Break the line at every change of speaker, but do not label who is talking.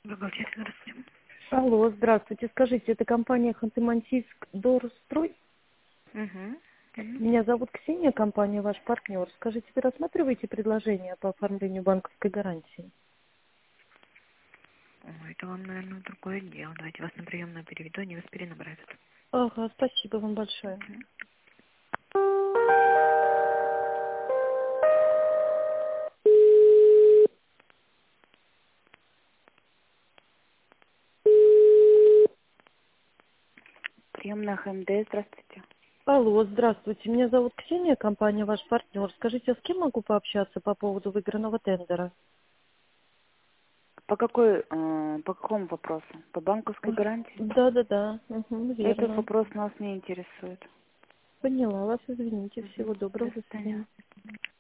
Бухгалтерия, здравствуйте.
Алло, здравствуйте. Скажите, это компания Ханты-Мансийск Дорстрой?
Угу.
Меня зовут Ксения, компания ваш партнер. Скажите, вы рассматриваете предложение по оформлению банковской гарантии?
Ой, это вам, наверное, другое дело. Давайте вас на приемную переведу, они вас перенабирают.
Ага, спасибо вам большое.
Приемная ХМД, здравствуйте.
Алло, здравствуйте. Меня зовут Ксения, компания ваш партнер. Скажите, а с кем могу пообщаться по поводу выигранного тендера?
По какому вопросу? По банковской гарантии?
Да,
Этот
верно.
вопрос нас не интересует.
Поняла вас, извините. Всего
До
доброго, до
свидания.
свидания.